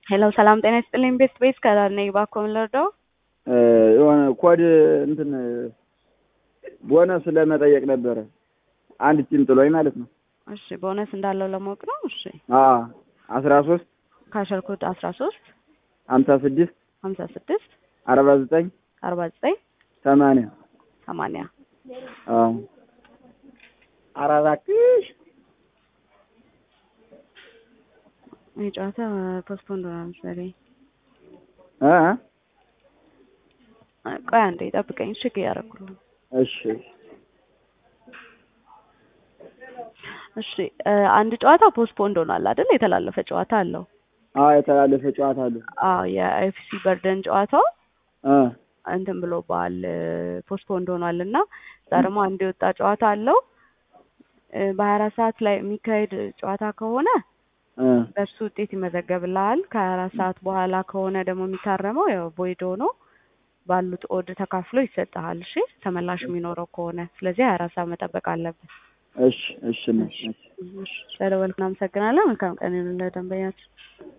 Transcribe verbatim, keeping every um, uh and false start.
ሄሎ ሰላም ጤና ይስጥልኝ። ቤት ቤት ከዳር ነኝ። እባክዎ ምን ልርዳው? የሆነ ኮድ እንትን ቦነስ ለመጠየቅ ነበረ። አንድ ቲም ጥሎኝ ማለት ነው። እሺ ቦነስ እንዳለው ለማወቅ ነው። እሺ አዎ አስራ ሶስት ካሸር ኮድ አስራ ሶስት ሀምሳ ስድስት ሀምሳ ስድስት አርባ ዘጠኝ አርባ ዘጠኝ ሰማንያ ሰማንያ አዎ አራራክሽ ይሄ ጨዋታ ፖስትፖንድ ሆኗል መሰለኝ። እ ቆይ አንዴ ጠብቀኝ። እሺ እያደረኩልህ። እሺ እሺ አንድ ጨዋታ ፖስትፖንድ ሆኗል አይደል? የተላለፈ ጨዋታ አለው። አዎ የተላለፈ ጨዋታ አለው። አዎ የኤፍሲ በርደን ጨዋታው እ እንትን ብሎባል ፖስትፖንድ ሆኗልና እዛ ደግሞ አንድ የወጣ ጨዋታ አለው። በሀያ አራት ሰዓት ላይ የሚካሄድ ጨዋታ ከሆነ እ በሱ ውጤት ይመዘገብልሃል። ከሀያ አራት ሰዓት በኋላ ከሆነ ደግሞ የሚታረመው ያው ቮይድ ሆኖ ባሉት ኦድ ተካፍሎ ይሰጥሃል። እሺ ተመላሽ የሚኖረው ከሆነ ስለዚህ ሀያ አራት ሰዓት መጠበቅ አለብን። እሺ እሺ እሺ ስለደወልክ እናመሰግናለን። መልካም ቀን ይሁንልህ ደንበኛችን።